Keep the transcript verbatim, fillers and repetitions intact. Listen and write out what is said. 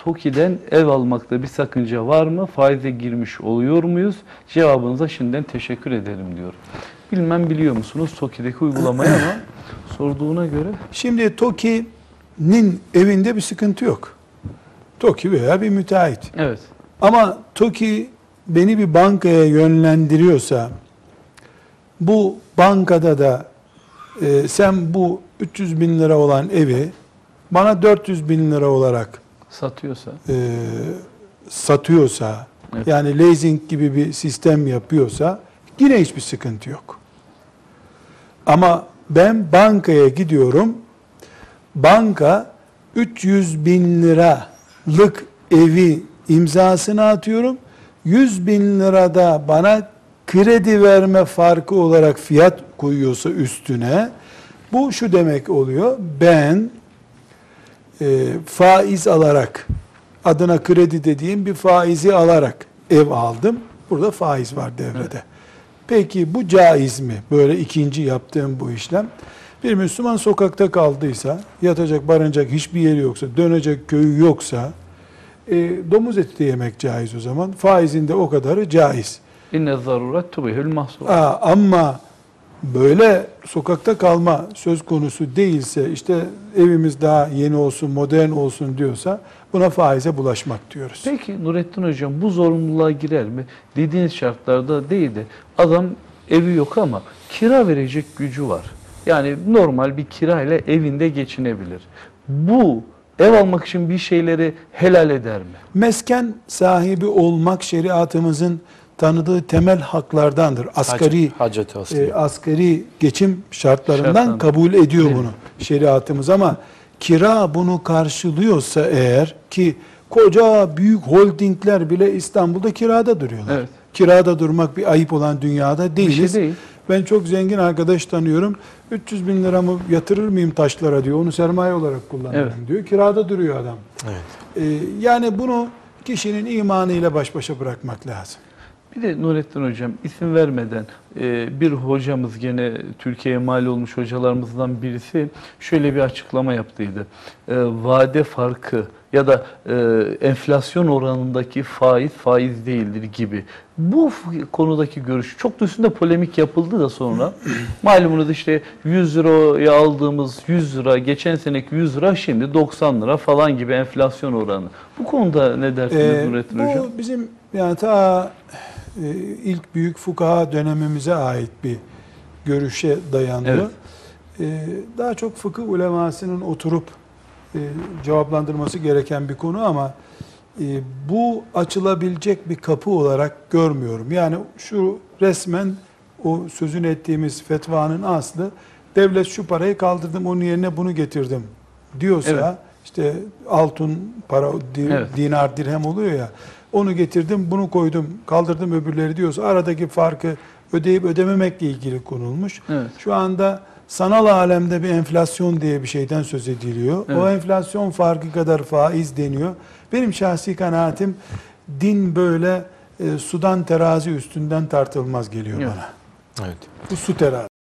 TOKİ'den ev almakta bir sakınca var mı? Faize girmiş oluyor muyuz? Cevabınıza şimdiden teşekkür ederim diyor. Bilmem biliyor musunuz TOKİ'deki uygulamayı ama sorduğuna göre. Şimdi TOKİ'nin evinde bir sıkıntı yok. TOKİ veya bir müteahhit. Evet. Ama TOKİ beni bir bankaya yönlendiriyorsa, bu bankada da e, sen bu üç yüz bin lira olan evi bana dört yüz bin lira olarak Satıyorsa. e, satıyorsa, Evet. yani leasing gibi bir sistem yapıyorsa yine hiçbir sıkıntı yok. Ama ben bankaya gidiyorum, banka üç yüz bin liralık evi imzasını atıyorum, yüz bin lirada bana kredi verme farkı olarak fiyat koyuyorsa üstüne, bu şu demek oluyor: ben e, faiz alarak, adına kredi dediğim bir faizi alarak ev aldım. Burada faiz var devrede. Evet. Peki bu caiz mi? Böyle ikinci yaptığım bu işlem. Bir Müslüman sokakta kaldıysa, yatacak, barınacak hiçbir yeri yoksa, dönecek köyü yoksa, e, domuz eti de yemek caiz o zaman. Faizin de o kadarı caiz. İnne zaruret tubihül mahsur. Aa, ama böyle sokakta kalma söz konusu değilse, işte evimiz daha yeni olsun, modern olsun diyorsa, buna faize bulaşmak diyoruz. Peki Nurettin Hocam, bu zorunluluğa girer mi? Dediğiniz şartlarda değil de adam evi yok ama kira verecek gücü var. Yani normal bir kirayla evinde geçinebilir. Bu ev almak için bir şeyleri helal eder mi? Mesken sahibi olmak şeriatımızın tanıdığı temel haklardandır. Asgari Hacet asli. e, asgari geçim şartlarından Şarttan. kabul ediyor Değil bunu mi? şeriatımız, ama kira bunu karşılıyorsa eğer, ki koca büyük holdingler bile İstanbul'da kirada duruyorlar. Evet. Kirada durmak bir ayıp olan dünyada değiliz. Bir şey değil. Ben çok zengin arkadaş tanıyorum. üç yüz bin liramı yatırır mıyım taşlara diyor. Onu sermaye olarak kullanırım Evet. diyor. Kirada duruyor adam. Evet. Ee, yani bunu kişinin imanıyla baş başa bırakmak lazım. Bir de Nurettin Hocam, isim vermeden e, bir hocamız, gene Türkiye'ye mal olmuş hocalarımızdan birisi şöyle bir açıklama yaptıydı. E, vade farkı ya da e, enflasyon oranındaki faiz faiz değildir gibi. Bu konudaki görüş çok da üstünde polemik yapıldı da sonra. Malumunuz işte yüz liraya aldığımız yüz lira, geçen seneki yüz lira şimdi doksan lira falan gibi enflasyon oranı. Bu konuda ne dersiniz Ee, Nurettin bu Hocam? bizim yani ta e, ilk büyük fukaha dönemimize ait bir görüşe dayanıyor. Evet. Ee, daha çok fıkıh ulemasının oturup e, cevaplandırması gereken bir konu, ama e, bu açılabilecek bir kapı olarak görmüyorum. Yani şu resmen o sözünü ettiğimiz fetvanın aslı, devlet şu parayı kaldırdım, onun yerine bunu getirdim diyorsa, Evet. işte altın, para, di- Evet. dinar, dirhem oluyor ya, onu getirdim, bunu koydum, kaldırdım öbürleri diyorsa, aradaki farkı ödeyip ödememekle ilgili konulmuş. Evet. Şu anda sanal alemde bir enflasyon diye bir şeyden söz ediliyor. Evet. O enflasyon farkı kadar faiz deniyor. Benim şahsi kanaatim, din böyle e, sudan terazi üstünden tartılmaz geliyor Evet. bana. Evet. Bu su terazi.